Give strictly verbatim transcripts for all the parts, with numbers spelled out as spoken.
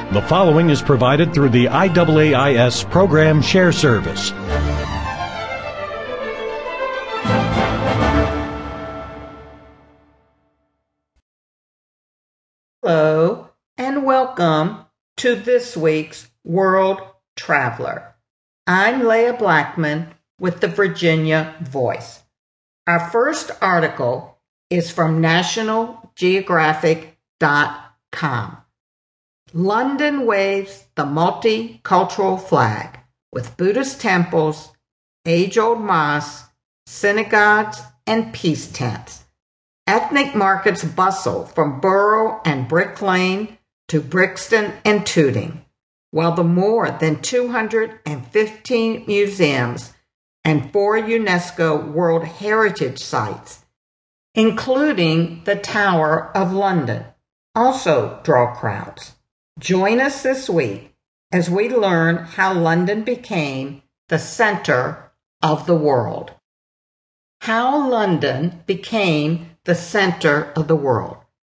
The following is provided through the I A A I S Program Share Service. Hello, and welcome to this week's World Traveler. I'm Leah Blackman with the Virginia Voice. Our first article is from National Geographic dot com. London waves the multicultural flag with Buddhist temples, age-old mosques, synagogues, and peace tents. Ethnic markets bustle from Borough and Brick Lane to Brixton and Tooting, while the more than two hundred fifteen museums and four UNESCO World Heritage Sites, including the Tower of London, also draw crowds. Join us this week as we learn how London became the center of the world. How London became the center of the world.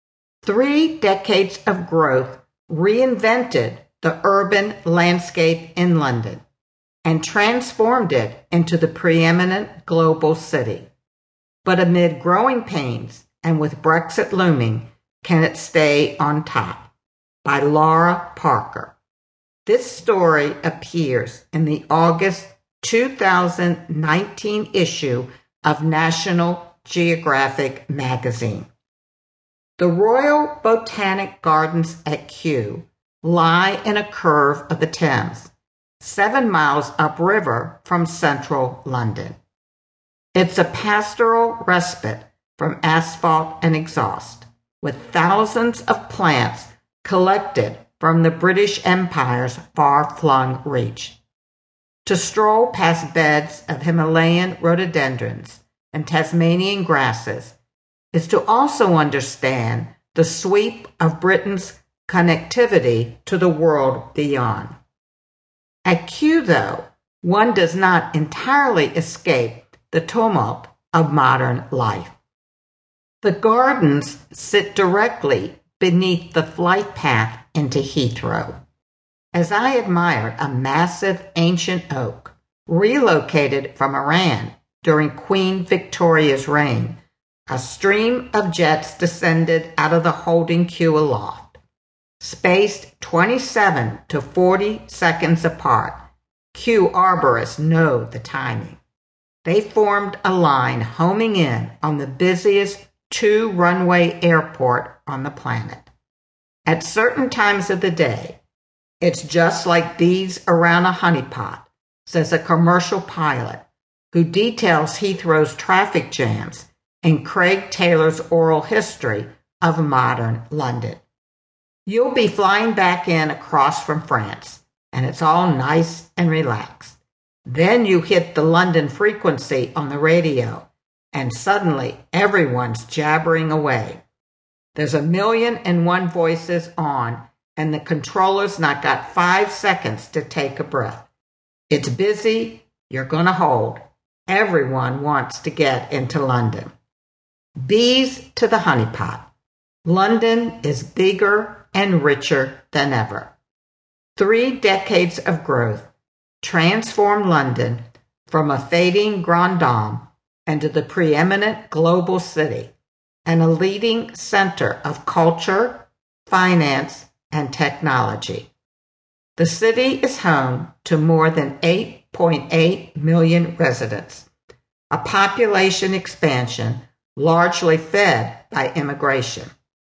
Three decades of growth reinvented the urban landscape in London and transformed it into the preeminent global city. But amid growing pains and with Brexit looming, can it stay on top? By Laura Parker. This story appears in the August two thousand nineteen issue of National Geographic magazine. The Royal Botanic Gardens at Kew lie in a curve of the Thames, seven miles upriver from central London. It's a pastoral respite from asphalt and exhaust, with thousands of plants collected from the British Empire's far-flung reach. To stroll past beds of Himalayan rhododendrons and Tasmanian grasses is to also understand the sweep of Britain's connectivity to the world beyond. At Kew, though, one does not entirely escape the tumult of modern life. The gardens sit directly beneath the flight path into Heathrow. As I admired a massive ancient oak relocated from Iran during Queen Victoria's reign, a stream of jets descended out of the holding queue aloft. Spaced twenty-seven to forty seconds apart, queue arborists know the timing. They formed a line homing in on the busiest two-runway airport on the planet. At certain times of the day, it's just like bees around a honeypot, says a commercial pilot who details Heathrow's traffic jams and Craig Taylor's oral history of modern London. You'll be flying back in across from France, and it's all nice and relaxed. Then you hit the London frequency on the radio, and suddenly everyone's jabbering away. There's a million and one voices on, and the controller's not got five seconds to take a breath. It's busy, you're gonna hold. Everyone wants to get into London. Bees to the honeypot. London is bigger and richer than ever. Three decades of growth transformed London from a fading grande dame into the preeminent global city and a leading center of culture, finance, and technology. The city is home to more than eight point eight million residents, a population expansion largely fed by immigration.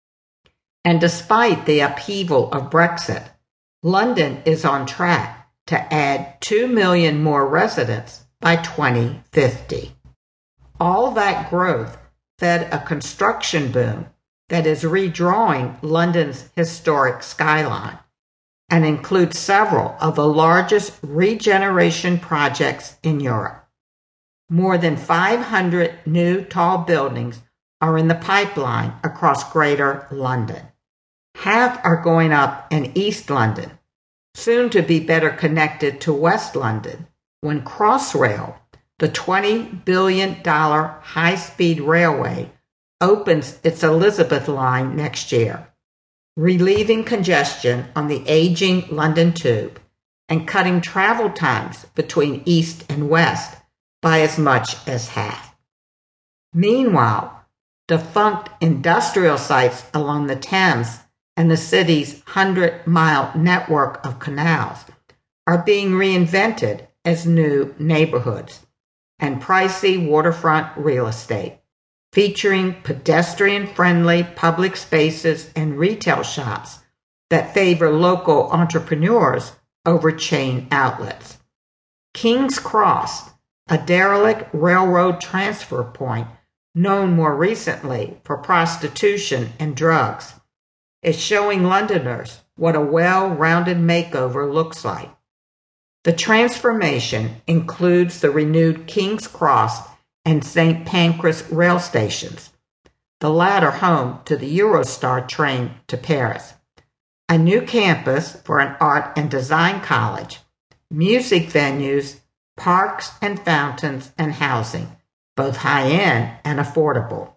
And despite the upheaval of Brexit, London is on track to add two million more residents by twenty fifty. All that growth fed a construction boom that is redrawing London's historic skyline and includes several of the largest regeneration projects in Europe. More than five hundred new tall buildings are in the pipeline across Greater London. Half are going up in East London, soon to be better connected to West London, when Crossrail, the twenty billion dollars high-speed railway, opens its Elizabeth line next year. relieving congestion on the aging London Tube and cutting travel times between east and west by as much as half. Meanwhile, defunct industrial sites along the Thames and the city's hundred-mile network of canals are being reinvented as new neighborhoods and pricey waterfront real estate, featuring pedestrian-friendly public spaces and retail shops that favor local entrepreneurs over chain outlets. King's Cross, a derelict railroad transfer point known more recently for prostitution and drugs, is showing Londoners what a well-rounded makeover looks like. The transformation includes the renewed King's Cross and Saint Pancras rail stations, the latter home to the Eurostar train to Paris, a new campus for an art and design college, music venues, parks and fountains, and housing, both high-end and affordable.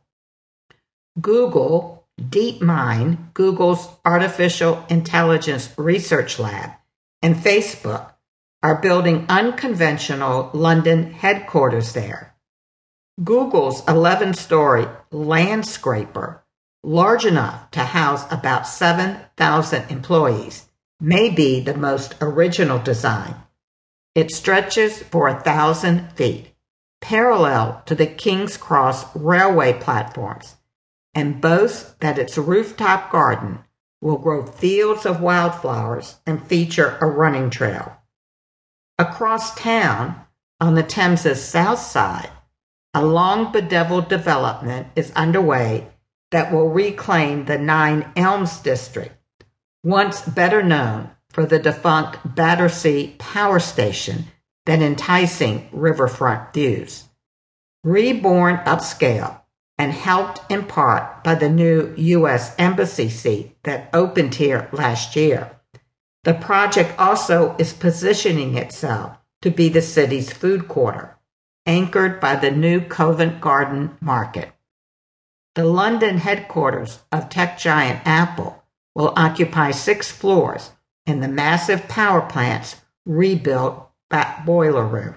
Google, DeepMind, Google's artificial intelligence research lab, and Facebook are building unconventional London headquarters there. Google's eleven-story land scraper, large enough to house about seven thousand employees, may be the most original design. It stretches for a thousand feet, parallel to the King's Cross railway platforms, and boasts that its rooftop garden will grow fields of wildflowers and feature a running trail. Across town, on the Thames's south side, a long bedeviled development is underway that will reclaim the Nine Elms district, once better known for the defunct Battersea Power Station than enticing riverfront views. Reborn upscale and helped in part by the new U S Embassy seat that opened here last year, the project also is positioning itself to be the city's food quarter, anchored by the new Covent Garden Market. The London headquarters of tech giant Apple will occupy six floors in the massive power plant's rebuilt boiler room.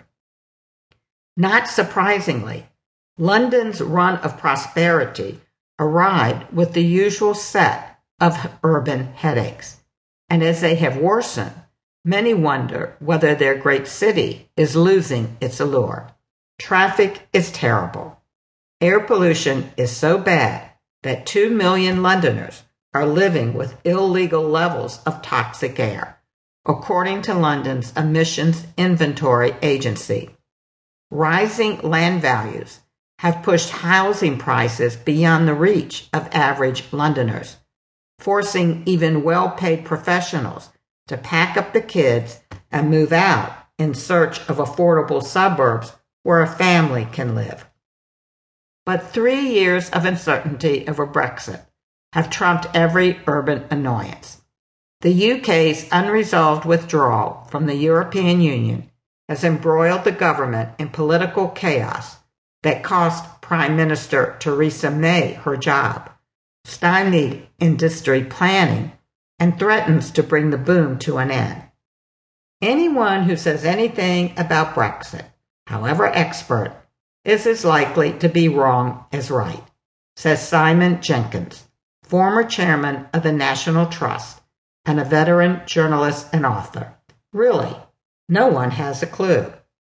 Not surprisingly, London's run of prosperity arrived with the usual set of urban headaches, and as they have worsened, many wonder whether their great city is losing its allure. Traffic is terrible. Air pollution is so bad that two million Londoners are living with illegal levels of toxic air, according to London's Emissions Inventory Agency. Rising land values have pushed housing prices beyond the reach of average Londoners, forcing even well-paid professionals to pack up the kids and move out in search of affordable suburbs where a family can live. But three years of uncertainty over Brexit have trumped every urban annoyance. The U K's unresolved withdrawal from the European Union has embroiled the government in political chaos that cost Prime Minister Theresa May her job, stymied industry planning, and threatens to bring the boom to an end. Anyone who says anything about Brexit, however expert, is as likely to be wrong as right, says Simon Jenkins, former chairman of the National Trust and a veteran journalist and author. Really, no one has a clue.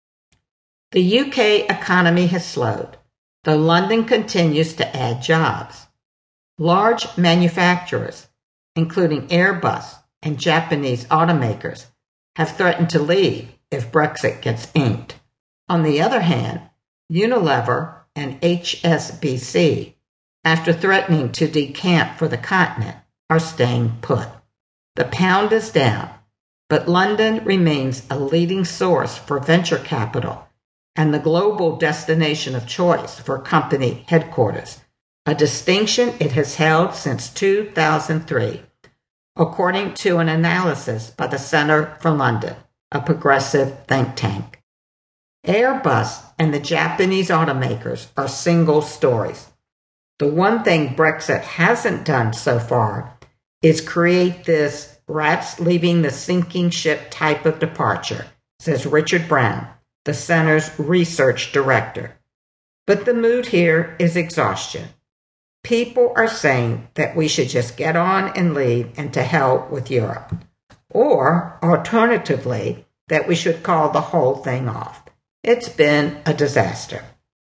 The U K economy has slowed, though London continues to add jobs. Large manufacturers, including Airbus and Japanese automakers, have threatened to leave if Brexit gets inked. On the other hand, Unilever and H S B C, after threatening to decamp for the continent, are staying put. The pound is down, but London remains a leading source for venture capital and the global destination of choice for company headquarters, a distinction it has held since two thousand three, according to an analysis by the Centre for London, a progressive think tank. Airbus and the Japanese automakers are single stories. The one thing Brexit hasn't done so far is create this rats leaving the sinking ship type of departure, says Richard Brown, the center's research director. But the mood here is exhaustion. People are saying that we should just get on and leave and to hell with Europe. Or, alternatively, that we should call the whole thing off. It's been a disaster.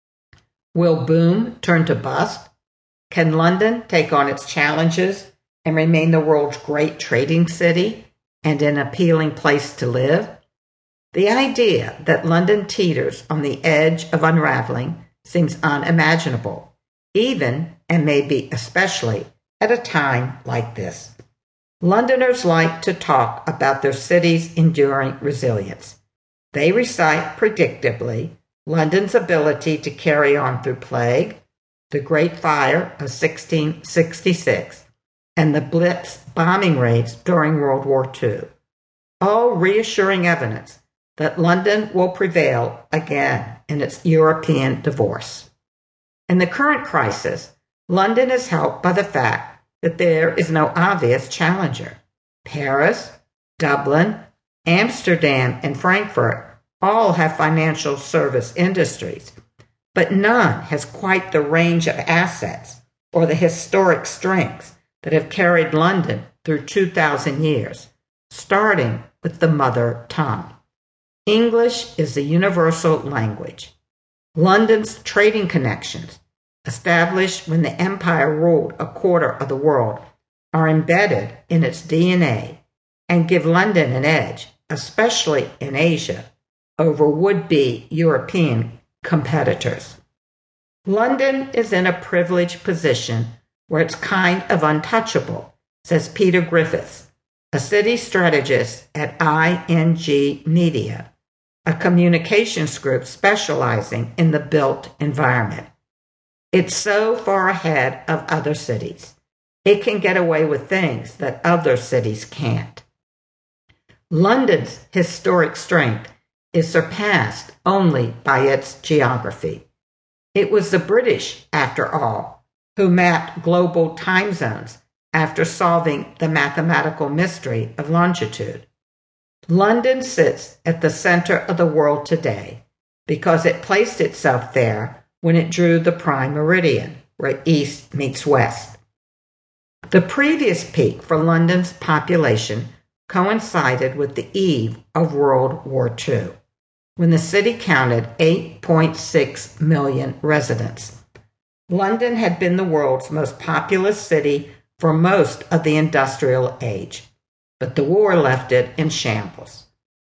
Will boom turn to bust? Can London take on its challenges and remain the world's great trading city and an appealing place to live? The idea that London teeters on the edge of unraveling seems unimaginable, even, and maybe especially, at a time like this. Londoners like to talk about their city's enduring resilience. They recite predictably London's ability to carry on through plague, the Great Fire of sixteen sixty-six, and the Blitz bombing raids during World War Two, all reassuring evidence that London will prevail again in its European divorce. In the current crisis, London is helped by the fact that there is no obvious challenger. Paris, Dublin, Amsterdam, and Frankfurt all have financial service industries, but none has quite the range of assets or the historic strengths that have carried London through two thousand years, starting with the mother tongue. English is the universal language. London's trading connections, established when the empire ruled a quarter of the world, are embedded in its D N A and give London an edge, especially in Asia, over would-be European competitors. London is in a privileged position where it's kind of untouchable, says Peter Griffiths, a city strategist at I N G Media, a communications group specializing in the built environment. It's so far ahead of other cities. It can get away with things that other cities can't. London's historic strength is surpassed only by its geography. It was the British, after all, who mapped global time zones after solving the mathematical mystery of longitude. London sits at the center of the world today because it placed itself there when it drew the prime meridian, where east meets west. The previous peak for London's population coincided with the eve of World War Two, when the city counted eight point six million residents. London had been the world's most populous city for most of the industrial age, but the war left it in shambles.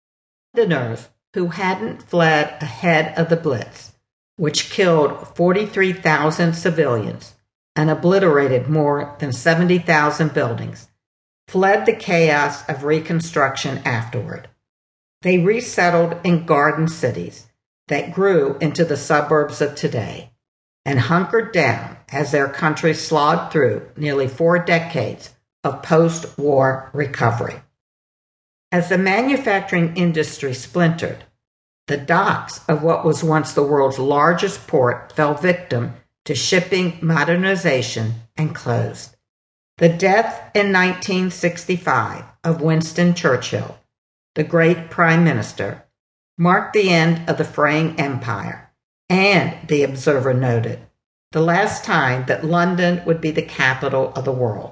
Londoners who hadn't fled ahead of the Blitz, which killed forty-three thousand civilians and obliterated more than seventy thousand buildings, fled the chaos of reconstruction afterward. They resettled in garden cities that grew into the suburbs of today and hunkered down as their country slogged through nearly four decades of post-war recovery. As the manufacturing industry splintered, the docks of what was once the world's largest port fell victim to shipping modernization and closed. The death in nineteen sixty-five of Winston Churchill, the great prime minister, marked the end of the fraying empire, and, the Observer noted, the last time that London would be the capital of the world.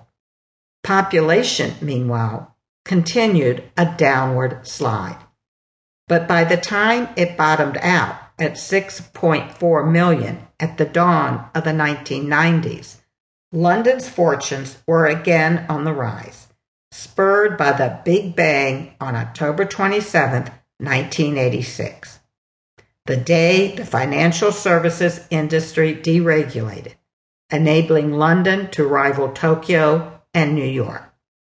Population, meanwhile, continued a downward slide. But by the time it bottomed out at six point four million at the dawn of the nineteen nineties, London's fortunes were again on the rise, spurred by the Big Bang on October twenty-seventh, nineteen eighty-six, the day the financial services industry deregulated, enabling London to rival Tokyo and New York.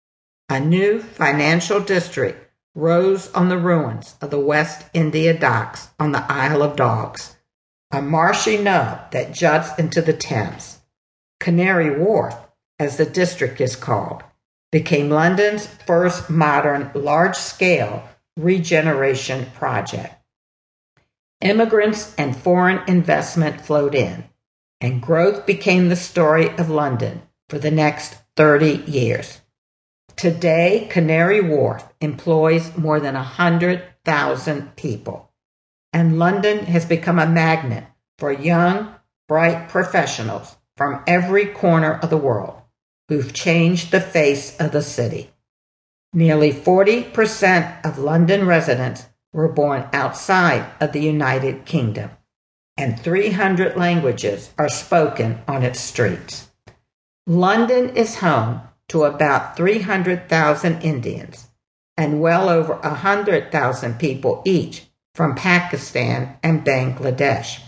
A new financial district rose on the ruins of the West India docks on the Isle of Dogs, a marshy nub that juts into the Thames. Canary Wharf, as the district is called, became London's first modern large-scale regeneration project. Immigrants and foreign investment flowed in, and growth became the story of London for the next thirty years. Today, Canary Wharf employs more than one hundred thousand people, and London has become a magnet for young, bright professionals from every corner of the world who've changed the face of the city. Nearly forty percent of London residents were born outside of the United Kingdom, and three hundred languages are spoken on its streets. London is home to about three hundred thousand Indians and well over one hundred thousand people each from Pakistan and Bangladesh.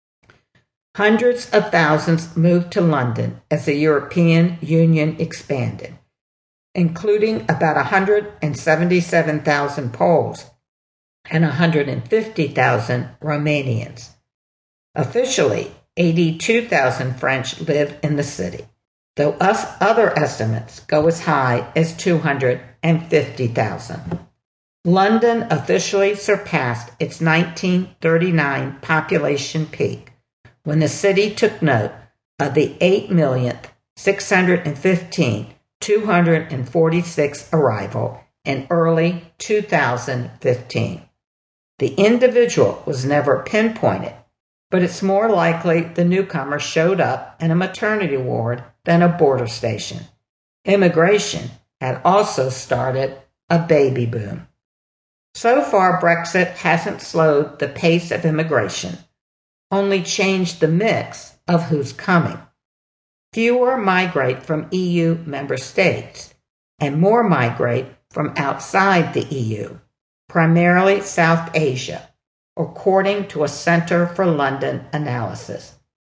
Hundreds of thousands moved to London as the European Union expanded, including about one hundred seventy-seven thousand Poles and one hundred fifty thousand Romanians. Officially, eighty-two thousand French live in the city, though us other estimates go as high as two hundred fifty thousand. London officially surpassed its nineteen thirty-nine population peak when the city took note of the eight million six hundred fifteen thousand two hundred forty-six arrival in early two thousand fifteen. The individual was never pinpointed, but it's more likely the newcomer showed up in a maternity ward than a border station. Immigration had also started a baby boom. So far, Brexit hasn't slowed the pace of immigration, only changed the mix of who's coming. Fewer migrate from E U member states, and more migrate from outside the E U, primarily South Asia, according to a Center for London analysis.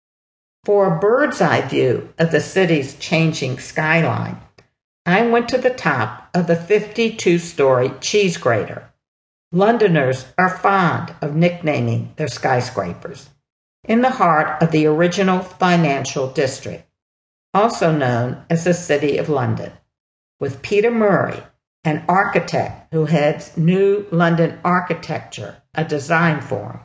For a bird's eye view of the city's changing skyline, I went to the top of the fifty-two story cheese grater. Londoners are fond of nicknaming their skyscrapers, in the heart of the original financial district, also known as the City of London, with Peter Murray, an architect who heads New London Architecture, a design forum.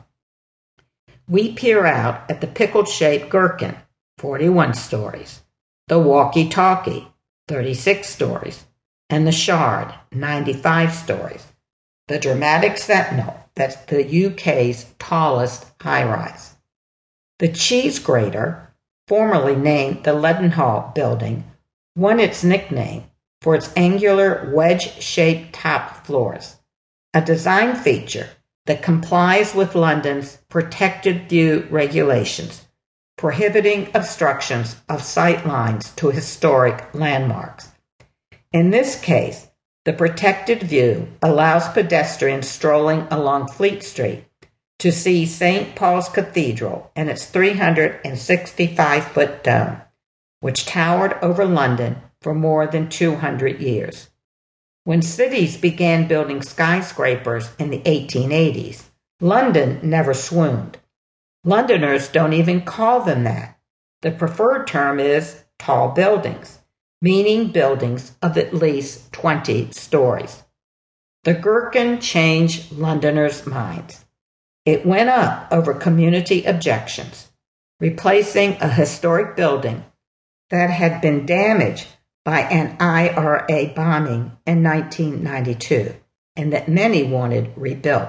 We peer out at the pickle-shaped gherkin, forty-one stories, the walkie-talkie, thirty-six stories, and the Shard, ninety-five stories, the dramatic Sentinel, that's the U K's tallest high-rise. The cheese grater, formerly named the Leadenhall Building, won its nickname for its angular wedge-shaped top floors, a design feature that complies with London's protected view regulations, prohibiting obstructions of sight lines to historic landmarks. In this case, the protected view allows pedestrians strolling along Fleet Street to see Saint Paul's Cathedral and its three hundred sixty-five foot dome, which towered over London for more than two hundred years. When cities began building skyscrapers in the eighteen eighties, London never swooned. Londoners don't even call them that. The preferred term is tall buildings, meaning buildings of at least twenty stories. The gherkin changed Londoners' minds. It went up over community objections, replacing a historic building that had been damaged by an I R A bombing in nineteen ninety-two, and that many wanted rebuilt.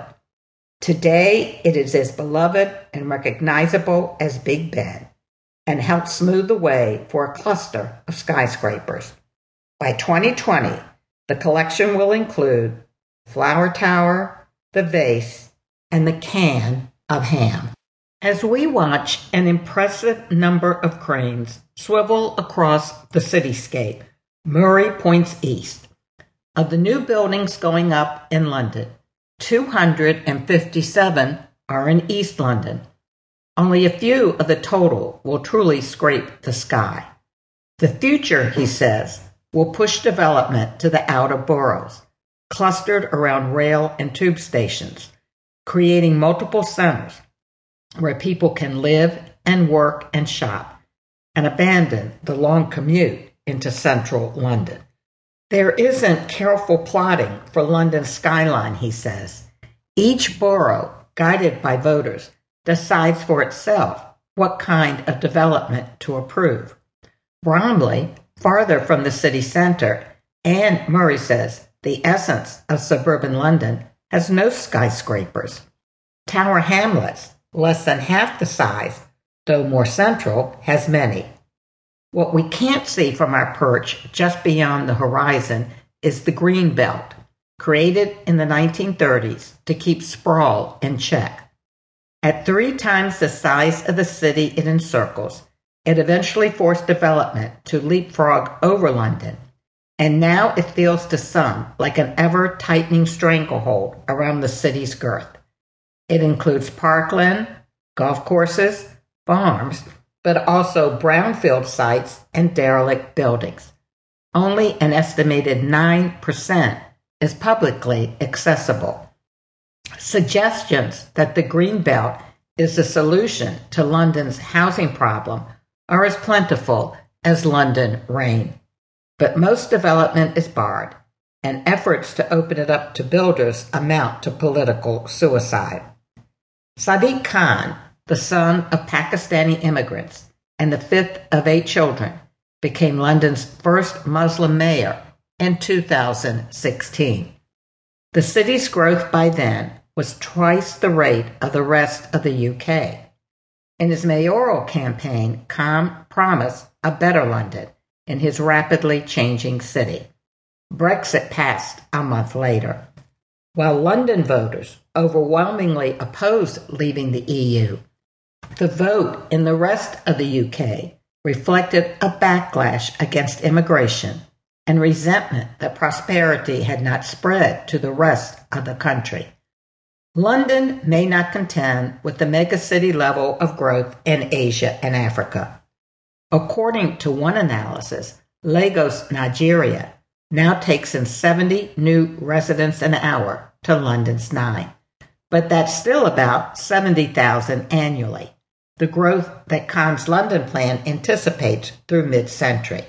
Today, it is as beloved and recognizable as Big Ben, and helps smooth the way for a cluster of skyscrapers. By twenty twenty, the collection will include Flower Tower, the Vase, and the Can of Ham. As we watch an impressive number of cranes swivel across the cityscape, Murray points east. Of the new buildings going up in London, two hundred fifty-seven are in East London. Only a few of the total will truly scrape the sky. The future, he says, will push development to the outer boroughs, clustered around rail and tube stations, creating multiple centers where people can live and work and shop, and abandon the long commute into central London. There isn't careful plotting for London's skyline, he says. Each borough, guided by voters, decides for itself what kind of development to approve. Bromley, farther from the city center, And Murray says the essence of suburban London has no skyscrapers. Tower Hamlets, less than half the size, though more central, has many. What we can't see from our perch just beyond the horizon is the green belt, created in the nineteen thirties to keep sprawl in check. At three times the size of the city it encircles, it eventually forced development to leapfrog over London, and now it feels to some like an ever-tightening stranglehold around the city's girth. It includes parkland, golf courses, farms, but also brownfield sites and derelict buildings. Only an estimated nine percent is publicly accessible. Suggestions that the Greenbelt is the solution to London's housing problem are as plentiful as London rain. But most development is barred, and efforts to open it up to builders amount to political suicide. Sadiq Khan, the son of Pakistani immigrants and the fifth of eight children, became London's first Muslim mayor in two thousand sixteen. The city's growth by then was twice the rate of the rest of the U K. In his mayoral campaign, Khan promised a better London in his rapidly changing city. Brexit passed a month later. While London voters overwhelmingly opposed leaving the E U, the vote in the rest of the U K reflected a backlash against immigration and resentment that prosperity had not spread to the rest of the country. London may not contend with the megacity level of growth in Asia and Africa. According to one analysis, Lagos, Nigeria, now takes in seventy new residents an hour to London's nine. But that's still about seventy thousand annually, the growth that Khan's London plan anticipates through mid-century.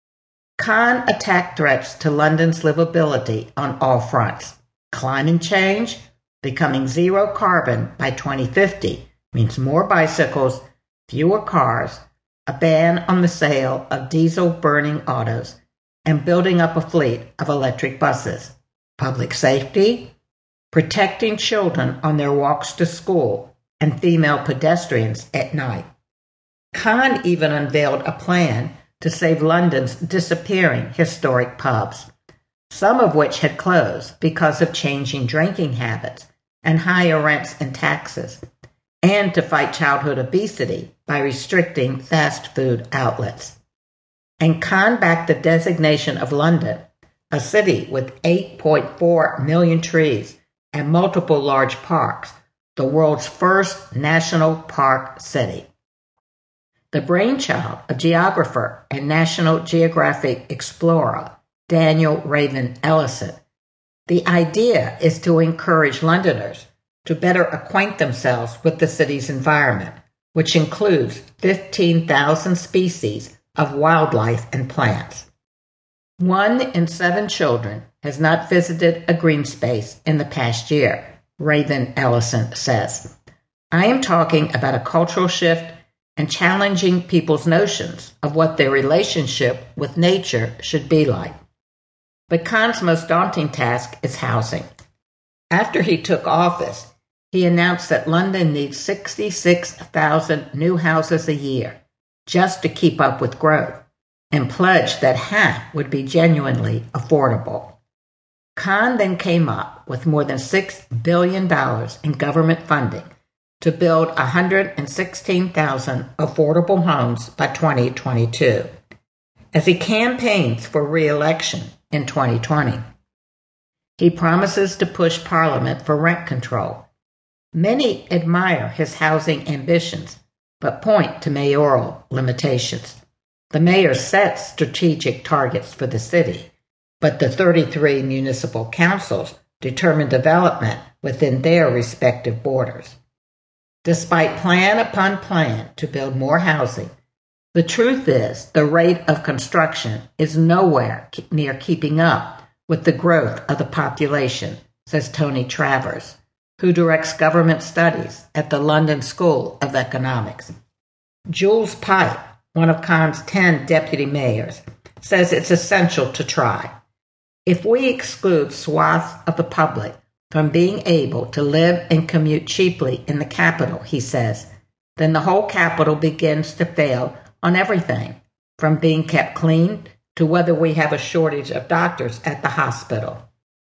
Khan attacked threats to London's livability on all fronts. Climate change, becoming zero carbon by twenty fifty, means more bicycles, fewer cars, a ban on the sale of diesel-burning autos, and building up a fleet of electric buses. Public safety, protecting children on their walks to school and female pedestrians at night. Khan even unveiled a plan to save London's disappearing historic pubs, some of which had closed because of changing drinking habits and higher rents and taxes, and to fight childhood obesity by restricting fast food outlets. And Khan backed the designation of London, a city with eight point four million trees and multiple large parks, the world's first national park city. The brainchild of geographer and National Geographic explorer Daniel Raven Ellison, the idea is to encourage Londoners to better acquaint themselves with the city's environment, which includes fifteen thousand species of wildlife and plants. One in seven children has not visited a green space in the past year, Raven Ellison says. I am talking about a cultural shift and challenging people's notions of what their relationship with nature should be like. But Khan's most daunting task is housing. After he took office, he announced that London needs sixty-six thousand new houses a year just to keep up with growth, and pledged that half would be genuinely affordable. Khan then came up with more than six billion dollars in government funding to build one hundred sixteen thousand affordable homes by twenty twenty-two, as he campaigns for re-election in twenty twenty. He promises to push Parliament for rent control. Many admire his housing ambitions, but point to mayoral limitations. The mayor sets strategic targets for the city, but the thirty-three municipal councils determine development within their respective borders. Despite plan upon plan to build more housing, the truth is the rate of construction is nowhere near keeping up with the growth of the population, says Tony Travers, who directs government studies at the London School of Economics. Jules Pipe, one of Khan's ten deputy mayors, says it's essential to try, If we exclude swaths of the public from being able to live and commute cheaply in the capital, he says, then the whole capital begins to fail on everything, from being kept clean to whether we have a shortage of doctors at the hospital.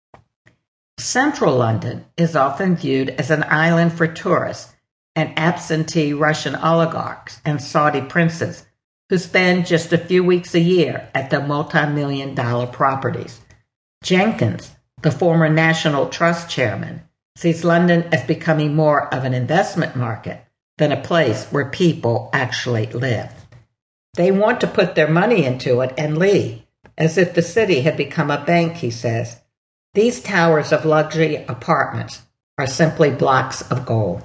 Central London is often viewed as an island for tourists and absentee Russian oligarchs and Saudi princes who spend just a few weeks a year at the multi-million dollar properties. Jenkins, the former National Trust chairman, sees London as becoming more of an investment market than a place where people actually live. They want to put their money into it and leave, as if the city had become a bank, he says. These towers of luxury apartments are simply blocks of gold.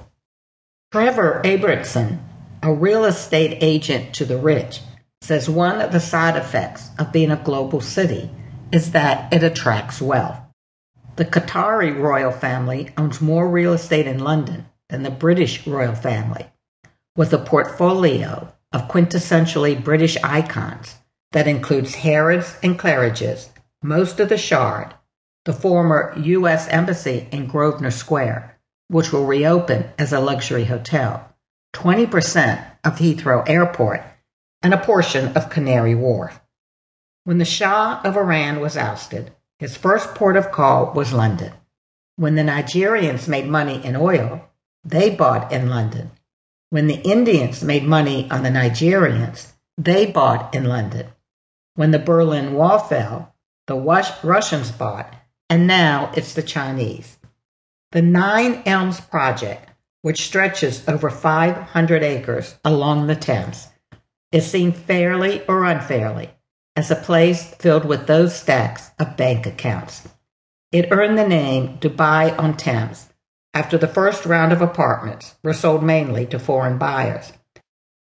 Trevor Abrahamson, a real estate agent to the rich, says one of the side effects of being a global city is that it attracts wealth. The Qatari royal family owns more real estate in London than the British royal family, with a portfolio of quintessentially British icons that includes Harrods and Claridge's, most of the Shard, the former U S Embassy in Grosvenor Square, which will reopen as a luxury hotel, twenty percent of Heathrow Airport, and a portion of Canary Wharf. When the Shah of Iran was ousted, his first port of call was London. When the Nigerians made money in oil, they bought in London. When the Indians made money on the Nigerians, they bought in London. When the Berlin Wall fell, the Russians bought, and now it's the Chinese. The Nine Elms Project, which stretches over five hundred acres along the Thames, is seen fairly or unfairly as a place filled with those stacks of bank accounts. It earned the name Dubai on Thames after the first round of apartments were sold mainly to foreign buyers. It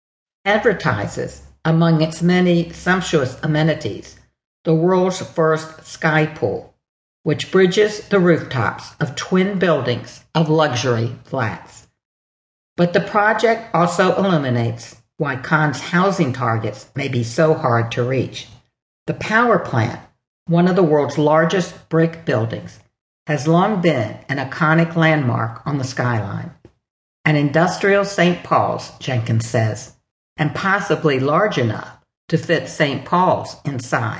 advertises, among its many sumptuous amenities, the world's first sky pool, which bridges the rooftops of twin buildings of luxury flats. But the project also illuminates why Khan's housing targets may be so hard to reach. The power plant, one of the world's largest brick buildings, has long been an iconic landmark on the skyline. An industrial Saint Paul's, Jenkins says, and possibly large enough to fit Saint Paul's inside.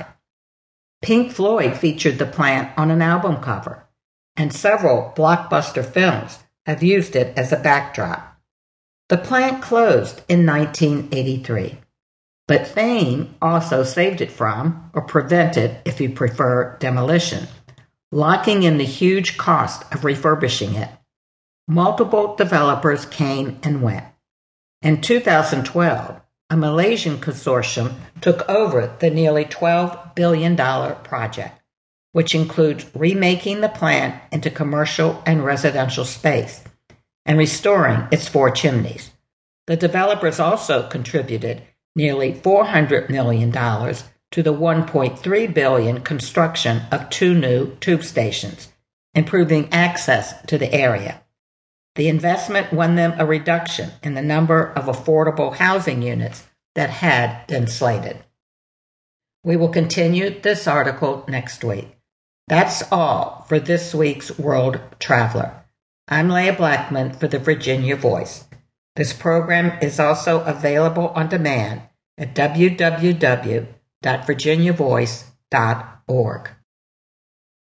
Pink Floyd featured the plant on an album cover, and several blockbuster films have used it as a backdrop. The plant closed in nineteen eighty-three, but fame also saved it from, or prevented, if you prefer, demolition, locking in the huge cost of refurbishing it. Multiple developers came and went. In two thousand twelve, a Malaysian consortium took over the nearly twelve billion dollars project, which includes remaking the plant into commercial and residential space and restoring its four chimneys. The developers also contributed nearly four hundred million dollars to the one point three billion dollars construction of two new tube stations, improving access to the area. The investment won them a reduction in the number of affordable housing units that had been slated. We will continue this article next week. That's all for this week's World Traveler. I'm Leah Blackman for the Virginia Voice. This program is also available on demand at w w w dot virginia voice dot org.